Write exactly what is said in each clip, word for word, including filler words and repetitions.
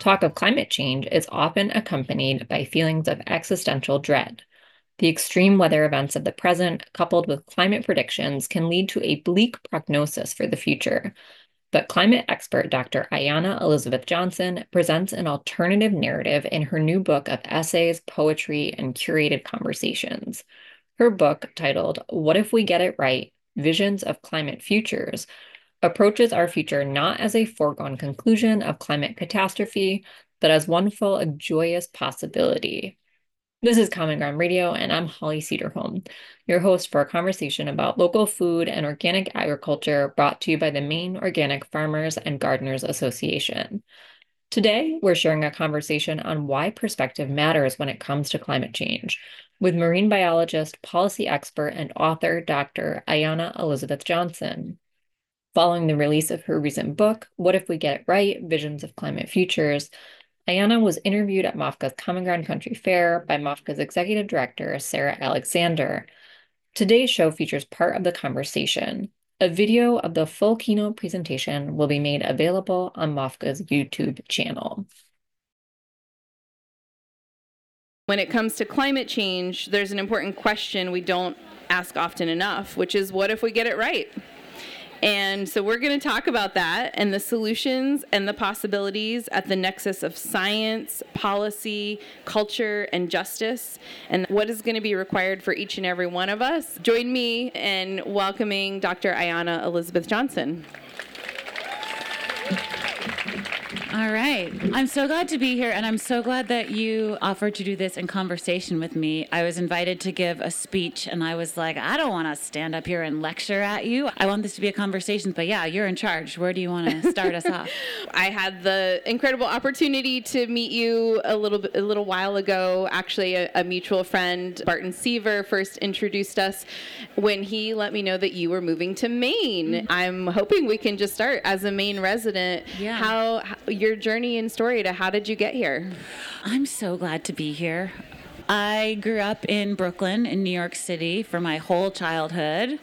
Talk of climate change is often accompanied by feelings of existential dread. The extreme weather events of the present, coupled with climate predictions, can lead to a bleak prognosis for the future. But climate expert Doctor Ayanna Elizabeth Johnson presents an alternative narrative in her new book of essays, poetry, and curated conversations. Her book, titled What If We Get It Right? Visions of Climate Futures, approaches our future not as a foregone conclusion of climate catastrophe, but as one full of joyous possibility. This is Common Ground Radio, and I'm Holly Cederholm, your host for a conversation about local food and organic agriculture brought to you by the Maine Organic Farmers and Gardeners Association. Today, we're sharing a conversation on why perspective matters when it comes to climate change with marine biologist, policy expert, and author Doctor Ayanna Elizabeth Johnson. Following the release of her recent book, What If We Get It Right? Visions of Climate Futures, Ayanna was interviewed at MOFGA's Common Ground Country Fair by MOFGA's executive director, Sarah Alexander. Today's show features part of the conversation. A video of the full keynote presentation will be made available on MOFGA's YouTube channel. When it comes to climate change, there's an important question we don't ask often enough, which is, what if we get it right? And so we're going to talk about that and the solutions and the possibilities at the nexus of science, policy, culture, and justice, and what is going to be required for each and every one of us. Join me in welcoming Doctor Ayanna Elizabeth Johnson. All right. I'm so glad to be here, and I'm so glad that you offered to do this in conversation with me. I was invited to give a speech, and I was like, I don't want to stand up here and lecture at you. I want this to be a conversation, but yeah, you're in charge. Where do you want to start us off? I had the incredible opportunity to meet you a little bit, a little while ago. Actually, a, a mutual friend, Barton Seaver, first introduced us when he let me know that you were moving to Maine. Mm-hmm. I'm hoping we can just start as a Maine resident. Yeah. How, how your journey and story to how did you get here? I'm so glad to be here. I grew up in Brooklyn, in New York City, for my whole childhood,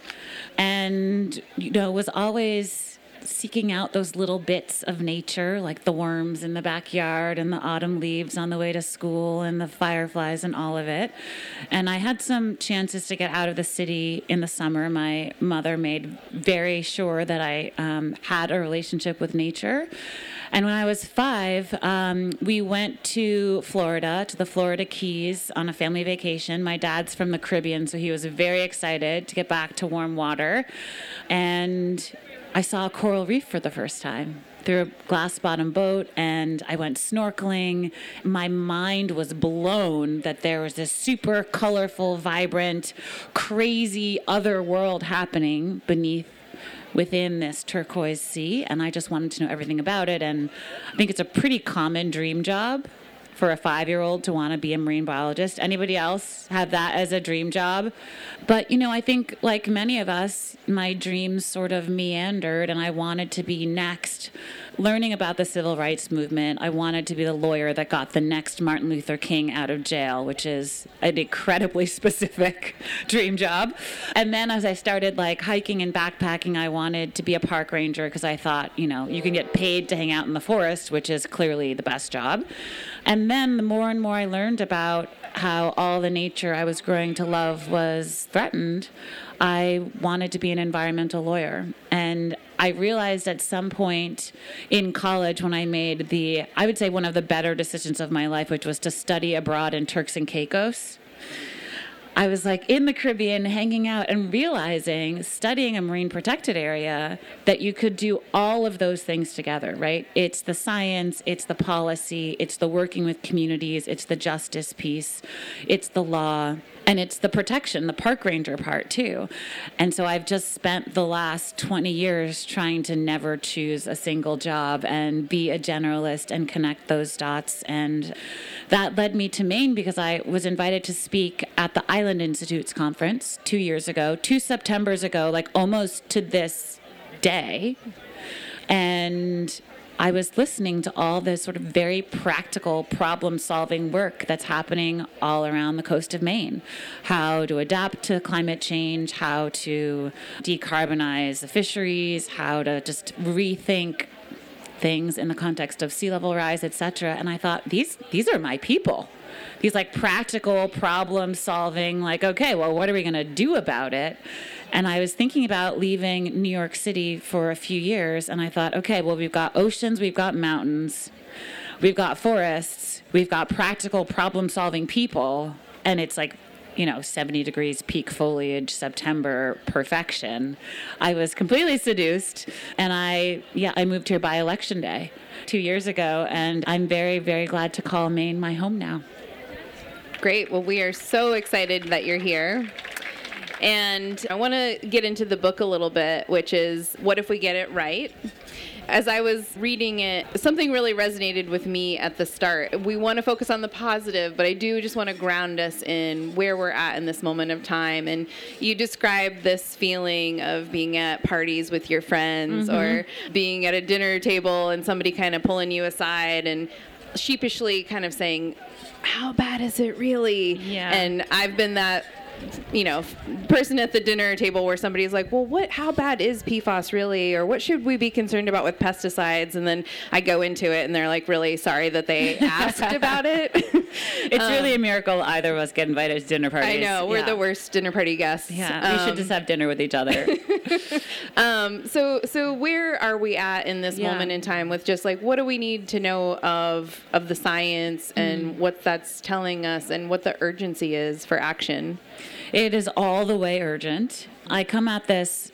and you know was always seeking out those little bits of nature, like the worms in the backyard and the autumn leaves on the way to school and the fireflies and all of it. And I had some chances to get out of the city in the summer. My mother made very sure that I um, had a relationship with nature. And when I was five, um, we went to Florida, to the Florida Keys on a family vacation. My dad's from the Caribbean, so he was very excited to get back to warm water. And I saw a coral reef for the first time through a glass-bottom boat, and I went snorkeling. My mind was blown that there was this super colorful, vibrant, crazy other world happening beneath within this turquoise sea, and I just wanted to know everything about it. And I think it's a pretty common dream job for a five-year-old to want to be a marine biologist. Anybody else have that as a dream job? But, you know, I think like many of us, my dreams sort of meandered, and I wanted to be next. Learning about the civil rights movement, I wanted to be the lawyer that got the next Martin Luther King out of jail, which is an incredibly specific dream job. And then as I started like hiking and backpacking, I wanted to be a park ranger because I thought, you know, you can get paid to hang out in the forest, which is clearly the best job. And then the more and more I learned about how all the nature I was growing to love was threatened, I wanted to be an environmental lawyer. And I realized at some point in college when I made the, I would say one of the better decisions of my life, which was to study abroad in Turks and Caicos. I was like in the Caribbean hanging out and realizing, studying a marine protected area, that you could do all of those things together, right? It's the science, it's the policy, it's the working with communities, it's the justice piece, it's the law, and it's the protection, the park ranger part too. And so I've just spent the last twenty years trying to never choose a single job and be a generalist and connect those dots. And that led me to Maine because I was invited to speak at the Island Institute's conference two years ago, two Septembers ago, like almost to this day. And I was listening to all this sort of very practical problem-solving work that's happening all around the coast of Maine. How to adapt to climate change, how to decarbonize the fisheries, how to just rethink things in the context of sea level rise, et cetera. And I thought, these these are my people. These like practical problem solving, like, okay, well, what are we going to do about it? And I was thinking about leaving New York City for a few years, and I thought, okay, well, we've got oceans, we've got mountains, we've got forests, we've got practical problem solving people, and it's like, you know, seventy degrees, peak foliage, September, perfection. I was completely seduced, and I, yeah, I moved here by election day two years ago, and I'm very, very glad to call Maine my home now. Great. Well, we are so excited that you're here. And I want to get into the book a little bit, which is What If We Get It Right? As I was reading it, something really resonated with me at the start. We want to focus on the positive, but I do just want to ground us in where we're at in this moment of time. And you described this feeling of being at parties with your friends mm-hmm. or being at a dinner table and somebody kind of pulling you aside and sheepishly kind of saying, how bad is it really? Yeah. And I've been that, you know, person at the dinner table where somebody's like, well, what, how bad is P FAS really? Or what should we be concerned about with pesticides? And then I go into it and they're like really sorry that they asked about it. It's um, really a miracle either of us get invited to dinner parties. I know, we're yeah. the worst dinner party guests. Yeah, um, we should just have dinner with each other. um, so, so where are we at in this yeah. moment in time with just like, what do we need to know of, of the science and mm. what that's telling us and what the urgency is for action? It is all the way urgent. I come at this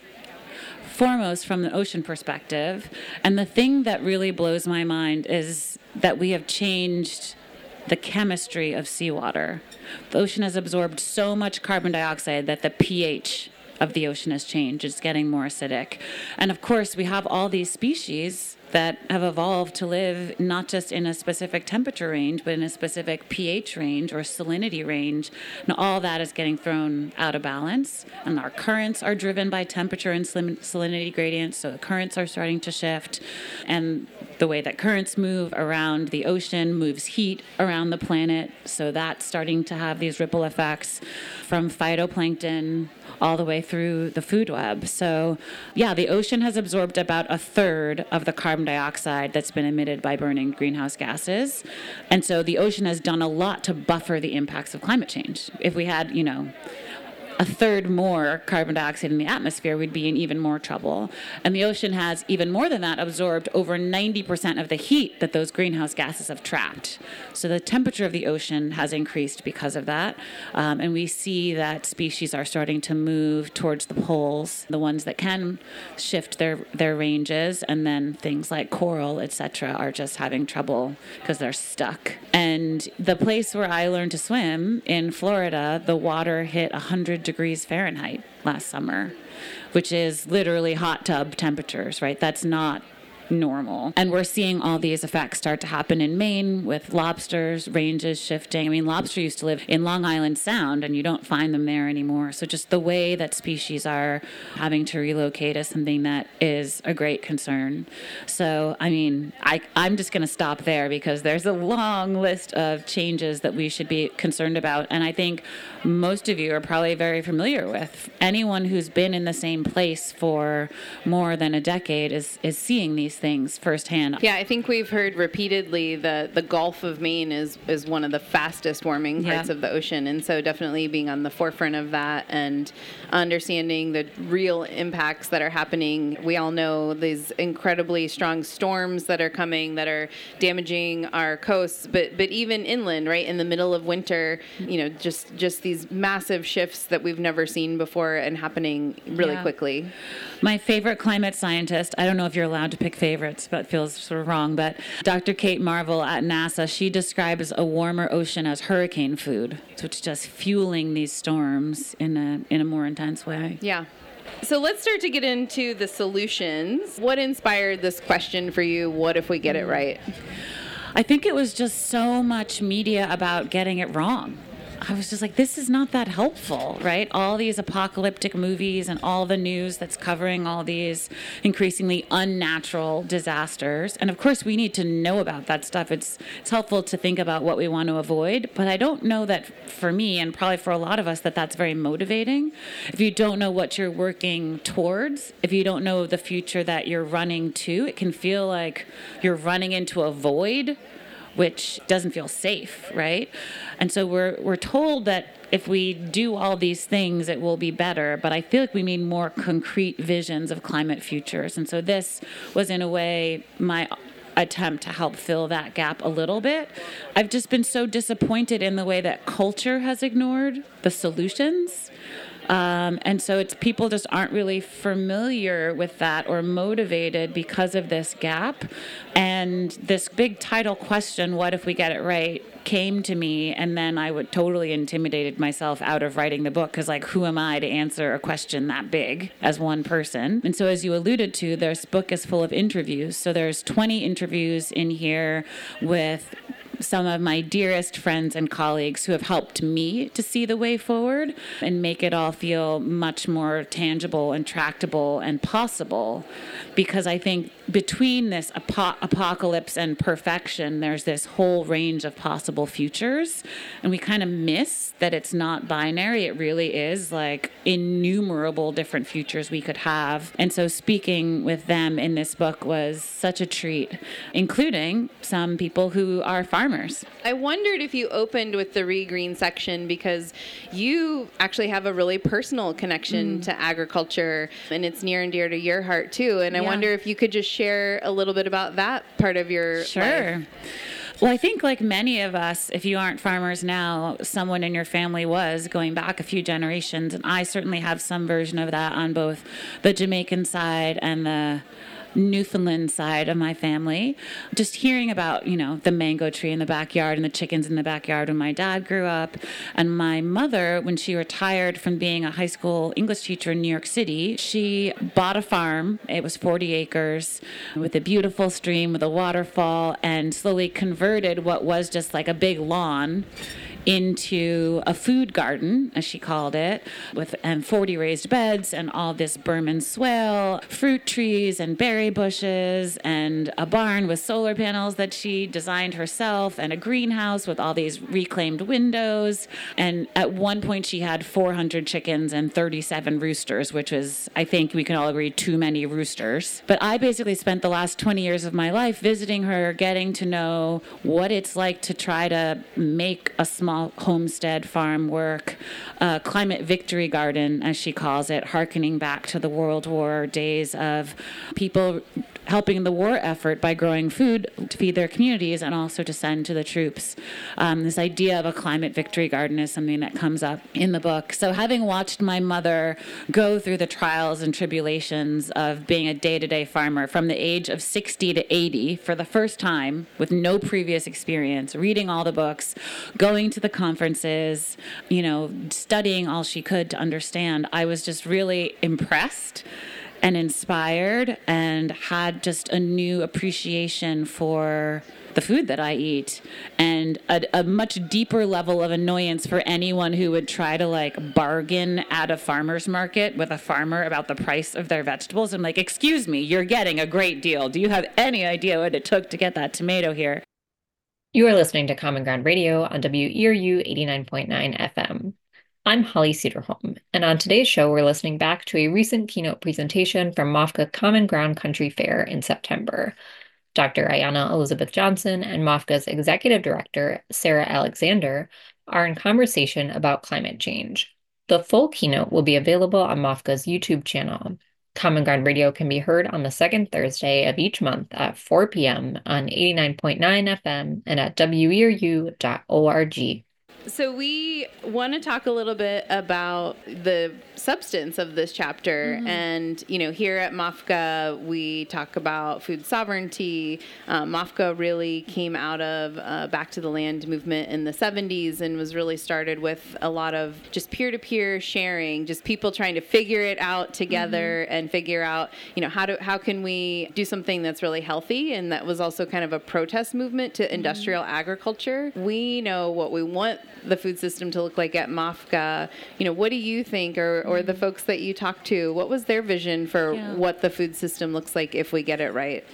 foremost from the ocean perspective, and the thing that really blows my mind is that we have changed the chemistry of seawater. The ocean has absorbed so much carbon dioxide that the pH of the ocean has changed. It's getting more acidic. And of course, we have all these species that have evolved to live not just in a specific temperature range, but in a specific pH range or salinity range. And all that is getting thrown out of balance. And our currents are driven by temperature and salinity gradients, so the currents are starting to shift. And the way that currents move around the ocean moves heat around the planet, so that's starting to have these ripple effects from phytoplankton all the way through the food web. So, yeah, the ocean has absorbed about a third of the carbon dioxide that's been emitted by burning greenhouse gases. And so the ocean has done a lot to buffer the impacts of climate change. If we had, you know, a third more carbon dioxide in the atmosphere, we'd be in even more trouble. And the ocean has, even more than that, absorbed over ninety percent of the heat that those greenhouse gases have trapped. So the temperature of the ocean has increased because of that. Um, and we see that species are starting to move towards the poles, the ones that can shift their, their ranges. And then things like coral, et cetera, are just having trouble because they're stuck. And the place where I learned to swim in Florida, the water hit one hundred degrees Fahrenheit last summer, which is literally hot tub temperatures, right? That's not normal. And we're seeing all these effects start to happen in Maine with lobsters, ranges shifting. I mean, lobster used to live in Long Island Sound, and you don't find them there anymore. So just the way that species are having to relocate is something that is a great concern. So, I mean, I, I'm just going to stop there because there's a long list of changes that we should be concerned about. And I think most of you are probably very familiar with. Anyone who's been in the same place for more than a decade is, is seeing these things firsthand. Yeah, I think we've heard repeatedly that the Gulf of Maine is, is one of the fastest warming parts yeah. of the ocean. And so definitely being on the forefront of that and understanding the real impacts that are happening. We all know these incredibly strong storms that are coming that are damaging our coasts, but but even inland, right, in the middle of winter, you know, just, just these massive shifts that we've never seen before and happening really yeah. quickly. My favorite climate scientist, I don't know if you're allowed to pick favorites, but it feels sort of wrong, but Doctor Kate Marvel at NASA, she describes a warmer ocean as hurricane food. So it's just fueling these storms in a in a more intense way. Yeah. So let's start to get into the solutions. What inspired this question for you? What if we get it right? I think it was just so much media about getting it wrong. I was just like, this is not that helpful, right? All these apocalyptic movies and all the news that's covering all these increasingly unnatural disasters. And of course, we need to know about that stuff. It's it's helpful to think about what we want to avoid. But I don't know that for me, and probably for a lot of us, that that's very motivating. If you don't know what you're working towards, if you don't know the future that you're running to, it can feel like you're running into a void, which doesn't feel safe, right? And so we're we're told that if we do all these things, it will be better. But I feel like we need more concrete visions of climate futures. And so this was, in a way, my attempt to help fill that gap a little bit. I've just been so disappointed in the way that culture has ignored the solutions. Um, and so it's people just aren't really familiar with that or motivated because of this gap. And this big title question, what if we get it right, came to me, and then I would totally intimidated myself out of writing the book because, like, who am I to answer a question that big as one person? And so, as you alluded to, this book is full of interviews. So there's twenty interviews in here with some of my dearest friends and colleagues who have helped me to see the way forward and make it all feel much more tangible and tractable and possible. Because I think between this apo- apocalypse and perfection, there's this whole range of possible futures. And we kind of miss that it's not binary. It really is like innumerable different futures we could have. And so speaking with them in this book was such a treat, including some people who are farmers. I wondered if you opened with the Regreen section because you actually have a really personal connection mm. to agriculture, and it's near and dear to your heart too. And I yeah. wonder if you could just share a little bit about that part of your sure. life. Well, I think like many of us, if you aren't farmers now, someone in your family was going back a few generations. And I certainly have some version of that on both the Jamaican side and the Newfoundland side of my family. Just hearing about, you know, the mango tree in the backyard and the chickens in the backyard when my dad grew up. And my mother, when she retired from being a high school English teacher in New York City, she bought a farm. It was forty acres with a beautiful stream with a waterfall, and slowly converted what was just like a big lawn into a food garden, as she called it, with and forty raised beds and all this Burman swale, fruit trees and berry bushes, and a barn with solar panels that she designed herself, and a greenhouse with all these reclaimed windows. And at one point she had four hundred chickens and thirty-seven roosters, which was, I think we can all agree, too many roosters. But I basically spent the last twenty years of my life visiting her, getting to know what it's like to try to make a small homestead farm work, uh, climate victory garden, as she calls it, hearkening back to the World War days of people helping the war effort by growing food to feed their communities and also to send to the troops. Um, this idea of a climate victory garden is something that comes up in the book. So having watched my mother go through the trials and tribulations of being a day-to-day farmer from the age of sixty to eighty for the first time with no previous experience, reading all the books, going to the conferences, you know, studying all she could to understand, I was just really impressed and inspired and had just a new appreciation for the food that I eat and a, a much deeper level of annoyance for anyone who would try to like bargain at a farmer's market with a farmer about the price of their vegetables. I'm like, excuse me, you're getting a great deal. Do you have any idea what it took to get that tomato here? You are listening to Common Ground Radio on W E R U eighty-nine point nine F M. I'm Holly Cederholm, and on today's show, we're listening back to a recent keynote presentation from MOFGA Common Ground Country Fair in September. Doctor Ayanna Elizabeth Johnson and MOFGA's Executive Director, Sarah Alexander, are in conversation about climate change. The full keynote will be available on MOFGA's YouTube channel. Common Ground Radio can be heard on the second Thursday of each month at four p.m. on eighty-nine point nine F M and at W E R U dot org. So we want to talk a little bit about the substance of this chapter. Mm-hmm. And, you know, here at MOFGA, we talk about food sovereignty. Um, MOFGA really came out of uh, Back to the Land movement in the seventies and was really started with a lot of just peer-to-peer sharing, just people trying to figure it out together mm-hmm. and figure out, you know, how do how can we do something that's really healthy? And that was also kind of a protest movement to industrial mm-hmm. agriculture. We know what we want the food system to look like at M A F C A. You know, what do you think, or, or the folks that you talked to, what was their vision for Yeah. what the food system looks like if we get it right?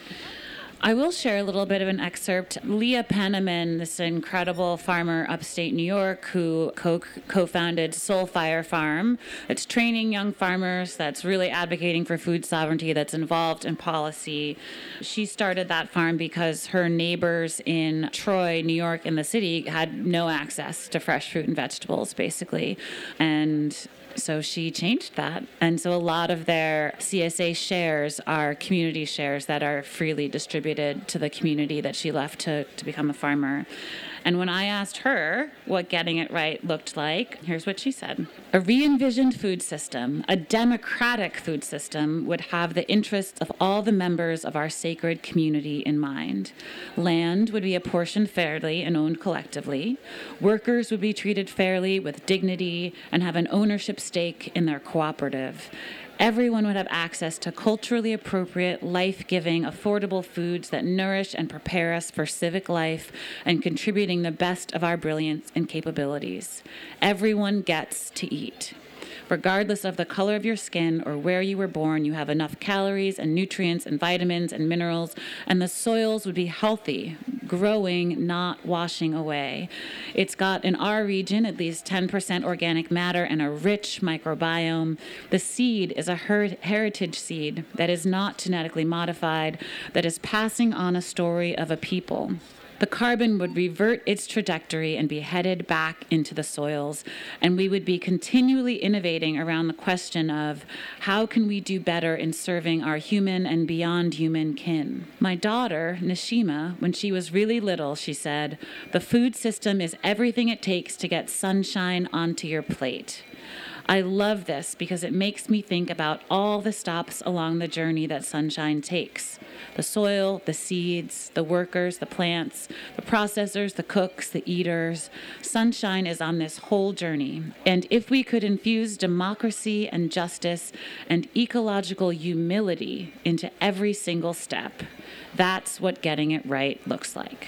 I will share a little bit of an excerpt. Leah Penniman, this incredible farmer upstate New York who co- co-founded Soul Fire Farm. It's training young farmers, that's really advocating for food sovereignty, that's involved in policy. She started that farm because her neighbors in Troy, New York, in the city had no access to fresh fruit and vegetables, basically. And so she changed that. And so a lot of their C S A shares are community shares that are freely distributed to the community that she left to, to become a farmer. And when I asked her what getting it right looked like, here's what she said. A re-envisioned food system, a democratic food system, would have the interests of all the members of our sacred community in mind. Land would be apportioned fairly and owned collectively. Workers would be treated fairly with dignity and have an ownership stake in their cooperative. Everyone would have access to culturally appropriate, life-giving, affordable foods that nourish and prepare us for civic life and contributing the best of our brilliance and capabilities. Everyone gets to eat. Regardless of the color of your skin or where you were born, you have enough calories and nutrients and vitamins and minerals, and the soils would be healthy, growing, not washing away. It's got in our region at least ten percent organic matter and a rich microbiome. The seed is a her- heritage seed that is not genetically modified, that is passing on a story of a people. The carbon would revert its trajectory and be headed back into the soils, and we would be continually innovating around the question of how can we do better in serving our human and beyond human kin. My daughter, Nishima, when she was really little, she said, "The food system is everything it takes to get sunshine onto your plate." I love this because it makes me think about all the stops along the journey that sunshine takes. The soil, the seeds, the workers, the plants, the processors, the cooks, the eaters. Sunshine is on this whole journey. And if we could infuse democracy and justice and ecological humility into every single step, that's what getting it right looks like.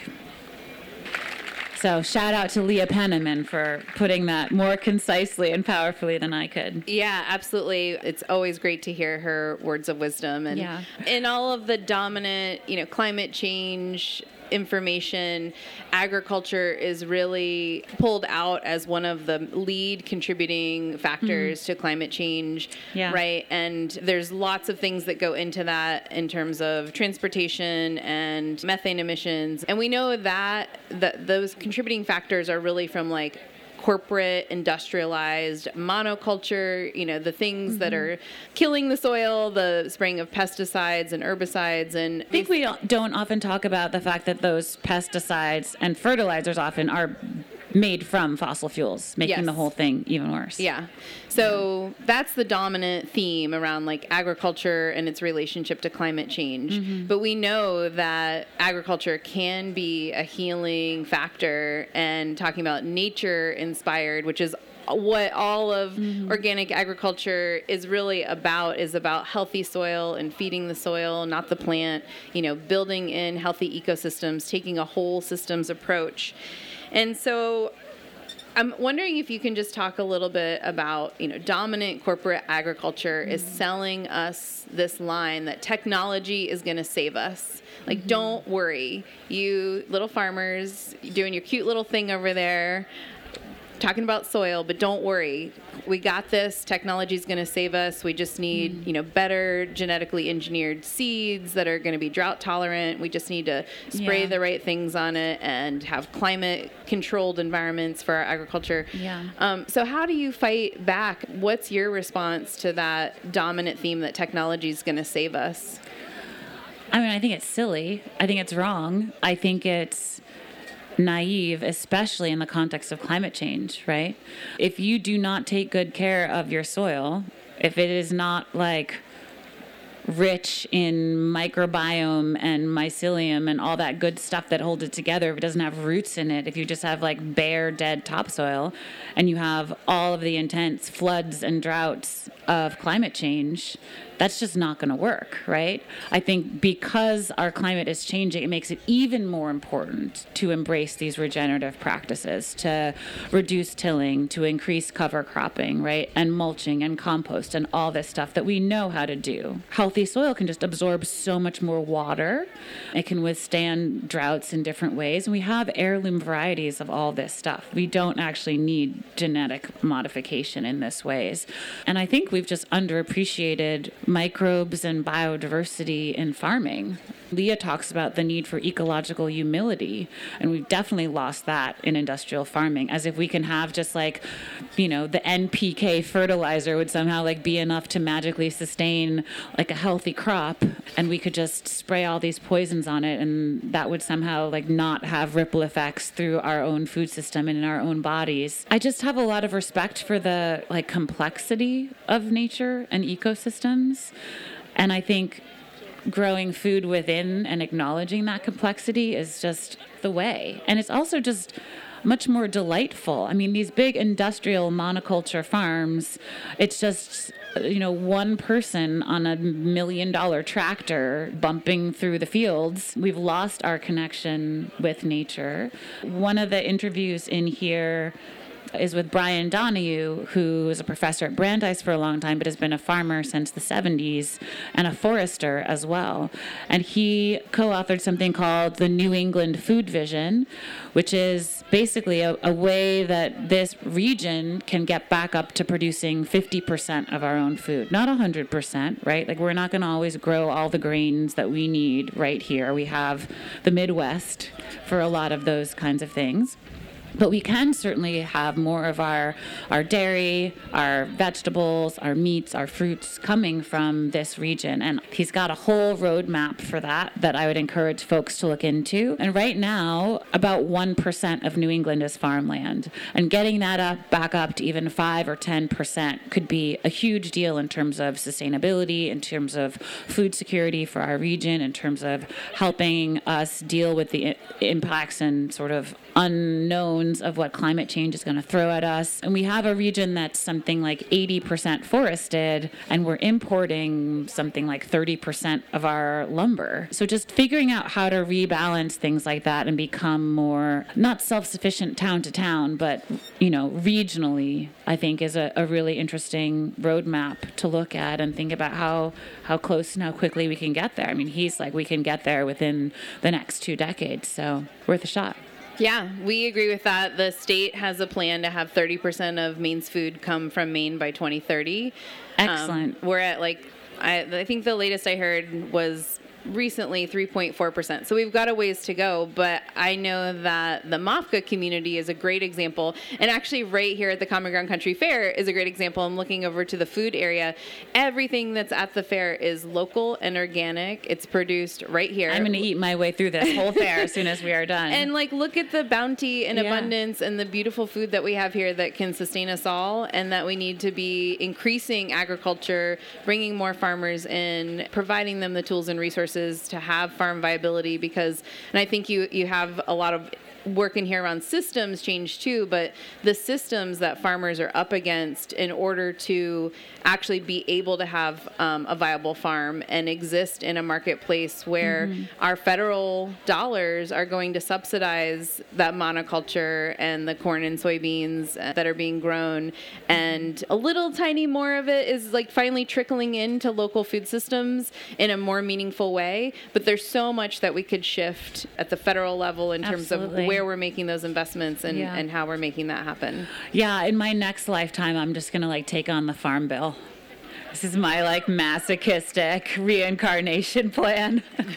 So shout out to Leah Penniman for putting that more concisely and powerfully than I could. Yeah, absolutely. It's always great to hear her words of wisdom. And Yeah. in all of the dominant, you know, climate change information, agriculture is really pulled out as one of the lead contributing factors mm-hmm. to climate change, yeah. right? And there's lots of things that go into that in terms of transportation and methane emissions. And we know that, that those contributing factors are really from like corporate, industrialized monoculture, you know, the things mm-hmm. that are killing the soil, the spraying of pesticides and herbicides. And I think we don't often talk about the fact that those pesticides and fertilizers often are made from fossil fuels, making yes. the whole thing even worse. Yeah. So yeah. that's the dominant theme around like agriculture and its relationship to climate change. Mm-hmm. But we know that agriculture can be a healing factor, and talking about nature inspired, which is what all of mm-hmm. organic agriculture is really about, is about healthy soil and feeding the soil, not the plant, you know, building in healthy ecosystems, taking a whole systems approach. And so I'm wondering if you can just talk a little bit about, you know, dominant corporate agriculture mm-hmm. is selling us this line that technology is going to save us. Like, mm-hmm. don't worry, you little farmers doing your cute little thing over there, talking about soil, but don't worry, we got this. Technology is going to save us. We just need, mm. you know, better genetically engineered seeds that are going to be drought tolerant. We just need to spray yeah. the right things on it and have climate controlled environments for our agriculture. Yeah. Um, so how do you fight back? What's your response to that dominant theme that technology is going to save us? I mean, I think it's silly. I think it's wrong. I think it's naive, especially in the context of climate change, right? If you do not take good care of your soil, if it is not like rich in microbiome and mycelium and all that good stuff that holds it together, if it doesn't have roots in it, if you just have like bare, dead topsoil, and you have all of the intense floods and droughts of climate change, that's just not going to work, right? I think because our climate is changing, it makes it even more important to embrace these regenerative practices, to reduce tilling, to increase cover cropping, right? And mulching and compost and all this stuff that we know how to do. Healthy soil can just absorb so much more water. It can withstand droughts in different ways. And we have heirloom varieties of all this stuff. We don't actually need genetic modification in this ways. And I think we've just underappreciated microbes and biodiversity in farming. Leah talks about the need for ecological humility, and we've definitely lost that in industrial farming, as if we can have just like, you know, the N P K fertilizer would somehow like be enough to magically sustain like a healthy crop, and we could just spray all these poisons on it, and that would somehow like not have ripple effects through our own food system and in our own bodies. I just have a lot of respect for the like complexity of nature and ecosystems, and I think growing food within and acknowledging that complexity is just the way. And it's also just much more delightful. I mean, these big industrial monoculture farms, it's just, you know, one person on a million dollar tractor bumping through the fields. We've lost our connection with nature. One of the interviews in here is with Brian Donahue, who is a professor at Brandeis for a long time, but has been a farmer since the seventies and a forester as well. And he co-authored something called the New England Food Vision, which is basically a, a way that this region can get back up to producing fifty percent of our own food. Not one hundred percent, right? Like, we're not going to always grow all the grains that we need right here. We have the Midwest for a lot of those kinds of things. But we can certainly have more of our, our dairy, our vegetables, our meats, our fruits coming from this region. And he's got a whole roadmap for that that I would encourage folks to look into. And right now, about one percent of New England is farmland. And getting that up back up to even five or ten percent could be a huge deal in terms of sustainability, in terms of food security for our region, in terms of helping us deal with the impacts and sort of unknown of what climate change is going to throw at us. And we have a region that's something like eighty percent forested, and we're importing something like thirty percent of our lumber. So just figuring out how to rebalance things like that and become more, not self-sufficient town to town, but, you know, regionally, I think is a, a really interesting roadmap to look at and think about how, how close and how quickly we can get there. I mean, he's like, we can get there within the next two decades, so worth a shot. Yeah, we agree with that. The state has a plan to have thirty percent of Maine's food come from Maine by twenty thirty. Excellent. Um, we're at like, I, I think the latest I heard was recently three point four percent. So we've got a ways to go, but I know that the M A F C A community is a great example. And actually right here at the Common Ground Country Fair is a great example. I'm looking over to the food area. Everything that's at the fair is local and organic. It's produced right here. I'm going to eat my way through this whole fair as soon as we are done. And like, look at the bounty and Yeah. abundance and the beautiful food that we have here that can sustain us all, and that we need to be increasing agriculture, bringing more farmers in, providing them the tools and resources to have farm viability, because, and I think you, you have a lot of work in here around systems change too, but the systems that farmers are up against in order to actually be able to have um, a viable farm and exist in a marketplace where mm-hmm. our federal dollars are going to subsidize that monoculture and the corn and soybeans that are being grown, and a little tiny more of it is like finally trickling into local food systems in a more meaningful way. But there's so much that we could shift at the federal level in terms Absolutely. of where we're making those investments and, Yeah. and how we're making that happen. Yeah, in my next lifetime, I'm just going to like take on the farm bill. This is my like masochistic reincarnation plan.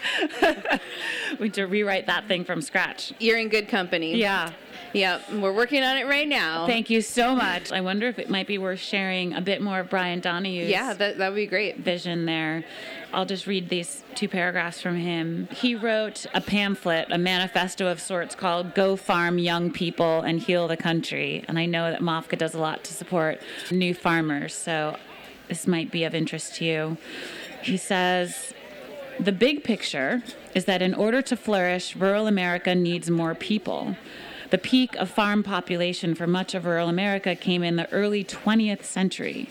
We need to rewrite that thing from scratch. You're in good company. Yeah. Yeah, we're working on it right now. Thank you so much. I wonder if it might be worth sharing a bit more of Brian Donahue's Yeah, that, that would be great. vision there. I'll just read these two paragraphs from him. He wrote a pamphlet, a manifesto of sorts called Go Farm Young People and Heal the Country. And I know that M A F C A does a lot to support new farmers, so this might be of interest to you. He says, the big picture is that in order to flourish, rural America needs more people. The peak of farm population for much of rural America came in the early twentieth century.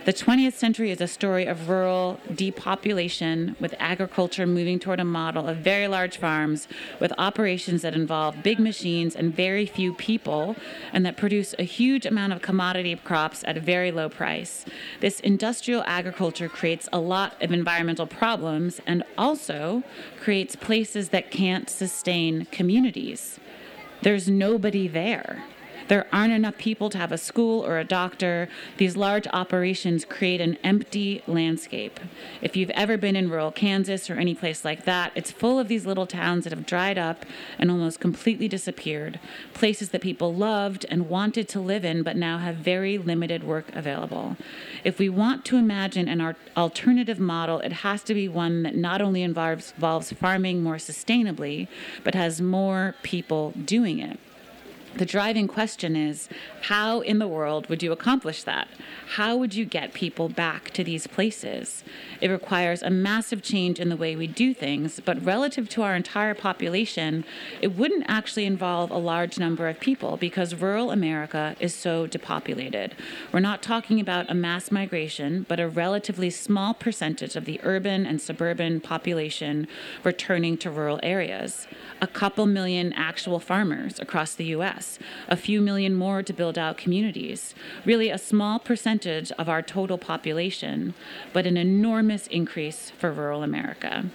The twentieth century is a story of rural depopulation, with agriculture moving toward a model of very large farms with operations that involve big machines and very few people, and that produce a huge amount of commodity crops at a very low price. This industrial agriculture creates a lot of environmental problems and also creates places that can't sustain communities. There's nobody there. There aren't enough people to have a school or a doctor. These large operations create an empty landscape. If you've ever been in rural Kansas or any place like that, it's full of these little towns that have dried up and almost completely disappeared. Places that people loved and wanted to live in, but now have very limited work available. If we want to imagine an alternative model, it has to be one that not only involves, involves farming more sustainably, but has more people doing it. The driving question is, how in the world would you accomplish that? How would you get people back to these places? It requires a massive change in the way we do things, but relative to our entire population, it wouldn't actually involve a large number of people because rural America is so depopulated. We're not talking about a mass migration, but a relatively small percentage of the urban and suburban population returning to rural areas. A couple million actual farmers across the U S, a few million more to build out communities, really a small percentage of our total population, but an enormous increase for rural America.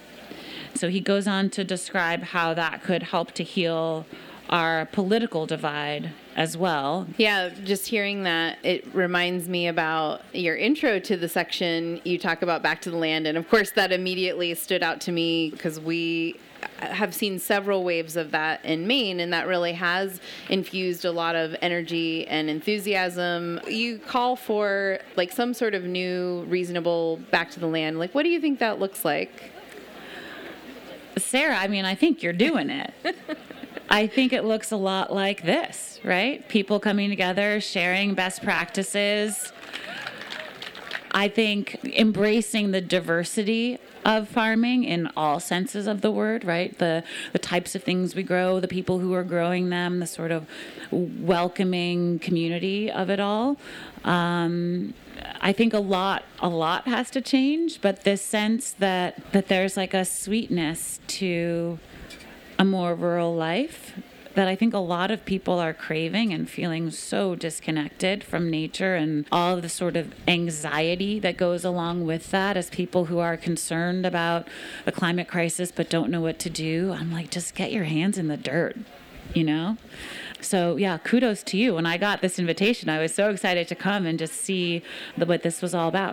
So he goes on to describe how that could help to heal our political divide as well. Yeah, just hearing that, it reminds me about your intro to the section. You talk about Back to the Land, and of course that immediately stood out to me because we have seen several waves of that in Maine, and that really has infused a lot of energy and enthusiasm. You call for like some sort of new, reasonable Back to the Land. Like, what do you think that looks like? Sarah, I mean, I think you're doing it. I think it looks a lot like this, right? People coming together, sharing best practices. I think embracing the diversity of farming in all senses of the word, right? The the types of things we grow, the people who are growing them, the sort of welcoming community of it all. Um, I think a lot a lot has to change, but this sense that that there's like a sweetness to a more rural life that I think a lot of people are craving and feeling so disconnected from nature and all of the sort of anxiety that goes along with that as people who are concerned about the climate crisis but don't know what to do. I'm like, just get your hands in the dirt, you know? So yeah, kudos to you. When I got this invitation, I was so excited to come and just see the, what this was all about.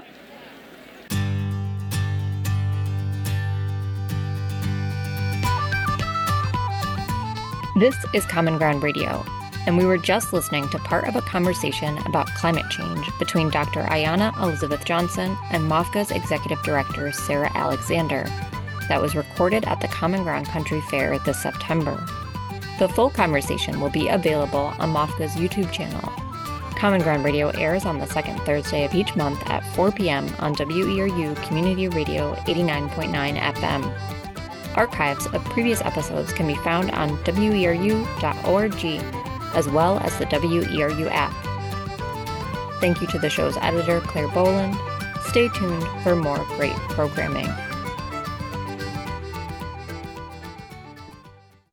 This is Common Ground Radio, and we were just listening to part of a conversation about climate change between Doctor Ayanna Elizabeth Johnson and MOFGA's Executive Director, Sarah Alexander, that was recorded at the Common Ground Country Fair this September. The full conversation will be available on MOFGA's YouTube channel. Common Ground Radio airs on the second Thursday of each month at four p.m. on W E R U Community Radio eighty-nine point nine F M. Archives of previous episodes can be found on W E R U dot org, as well as the W E R U app. Thank you to the show's editor, Claire Boland. Stay tuned for more great programming.